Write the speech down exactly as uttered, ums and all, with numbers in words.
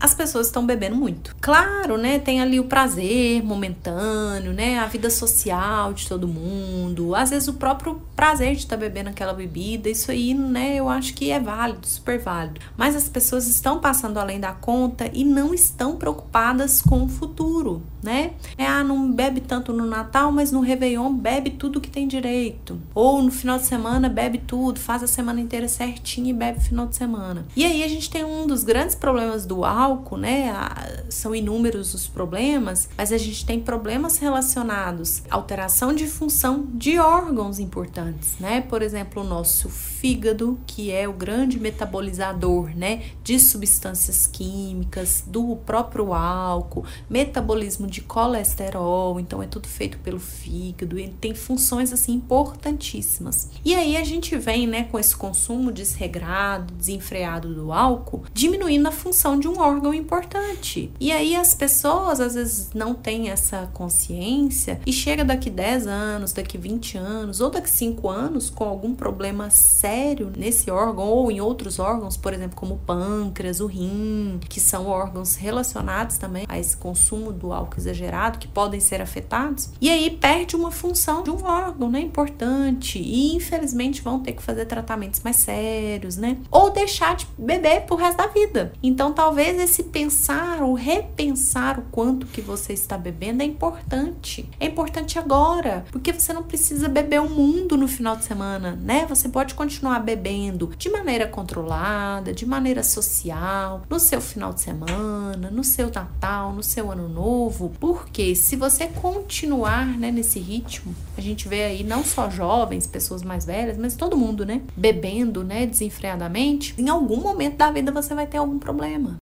as pessoas estão bebendo muito. Claro, né, tem ali o prazer momentâneo, né, a vida social de todo mundo, às vezes o próprio prazer de estar bebendo aquela bebida, isso aí, né, eu acho que é válido, super válido. Mas as pessoas estão passando além da conta e não estão preocupadas com o futuro, né? É, ah, não bebe tanto no Natal, mas no Réveillon bebe tudo que tem direito. Ou no final de semana bebe tudo, faz a semana inteira certinho e bebe no final de semana. E aí a gente tem um dos grandes problemas do álcool, né? São inúmeros os problemas, mas a gente tem problemas relacionados à alteração de função de órgãos importantes, né? Por exemplo, o nosso fígado, que é o grande metabolizador, né, de substâncias químicas, do próprio álcool, metabolismo de colesterol, então é tudo feito pelo fígado, ele tem funções assim importantíssimas. E aí a gente vem, né, com esse consumo desregrado, desenfreado do álcool, diminuindo a função de um órgão importante. E aí as pessoas às vezes não têm essa consciência e chega daqui dez anos, daqui vinte anos ou daqui cinco anos com algum problema sério nesse órgão ou em outros órgãos, por exemplo, como o pâncreas, o rim, que são órgãos relacionados também a esse consumo do álcool exagerado, que podem ser afetados, e aí perde uma função de um órgão, né, importante, e infelizmente vão ter que fazer tratamentos mais sérios, né, ou deixar de beber pro resto da vida. Então talvez esse pensar, o repensar o quanto que você está bebendo é importante, é importante agora, porque você não precisa beber o mundo no final de semana, né, você pode continuar bebendo de maneira controlada, de maneira social, no seu final de semana, no seu Natal, no seu Ano Novo, porque se você continuar, né, nesse ritmo, a gente vê aí não só jovens, pessoas mais velhas, mas todo mundo, né, bebendo, né, desenfreadamente, em algum momento da vida você vai ter algum problema.